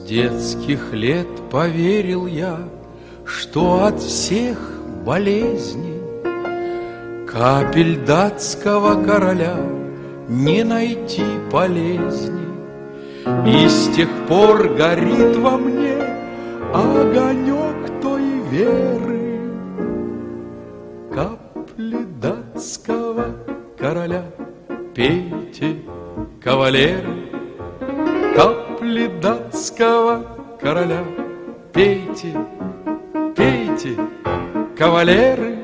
детских лет поверил я, что от всех болезней капель датского короля не найти полезней. И с тех пор горит во мне огонек той веры. Капли датского короля пейте, кавалеры. Капли датского короля пейте, пейте, кавалеры.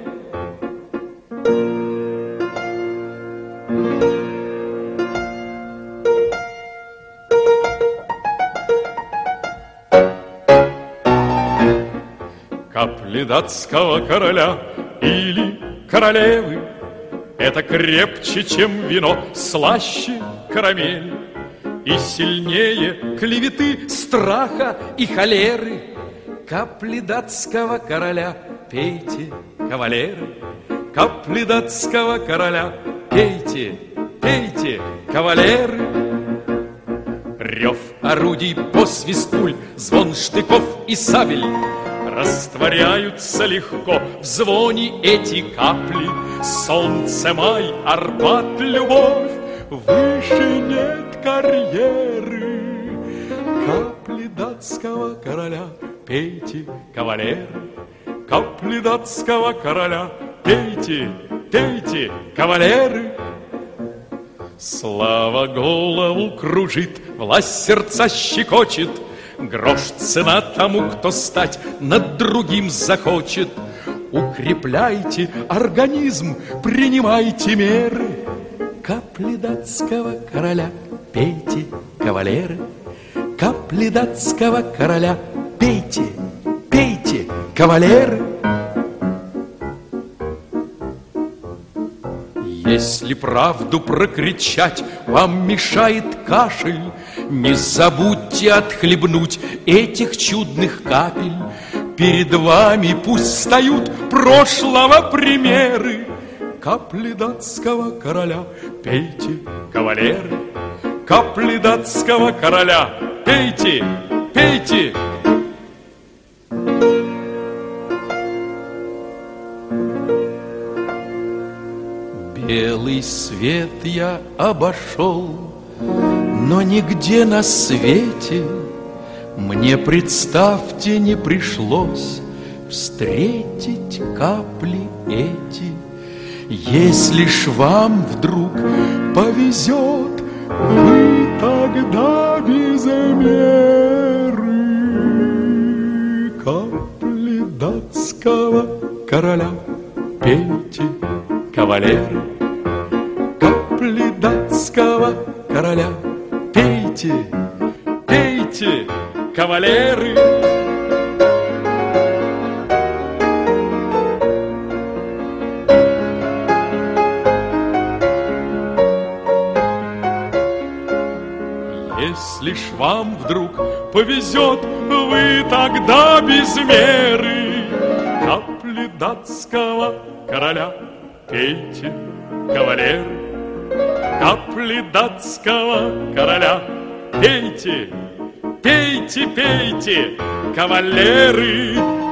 Капли датского короля или королевы — это крепче, чем вино, слаще карамели и сильнее клеветы, страха и холеры. Капли датского короля пейте, кавалеры. Капли датского короля пейте, пейте, кавалеры. Рев орудий, посвист пуль, звон штыков и сабель растворяются легко в звоне эти капли. Солнце, май, Арбат, любовь, выше нет карьеры. Капли датского короля пейте, кавалеры. Капли датского короля пейте, пейте, кавалеры. Слава голову кружит, власть сердца щекочет. Грош цена тому, кто стать над другим захочет. Укрепляйте организм, принимайте меры. Капли датского короля пейте, кавалеры. Капли датского короля пейте, пейте, кавалеры. Если правду прокричать вам мешает кашель, не забудьте отхлебнуть этих чудных капель. Перед вами пусть встают прошлого примеры. Капли датского короля пейте, кавалеры. Капли датского короля пейте, пейте. Белый свет я обошел, но нигде на свете мне, представьте, не пришлось встретить капли эти. Если ж вам вдруг повезет, вы тогда без меры капли датского короля пейте, кавалеры. Капли датского короля пейте, пейте, кавалеры. Если ж вам вдруг повезет, вы тогда без меры капли датского короля пейте, кавалеры. Капли датского короля пейте, пейте, пейте, кавалеры.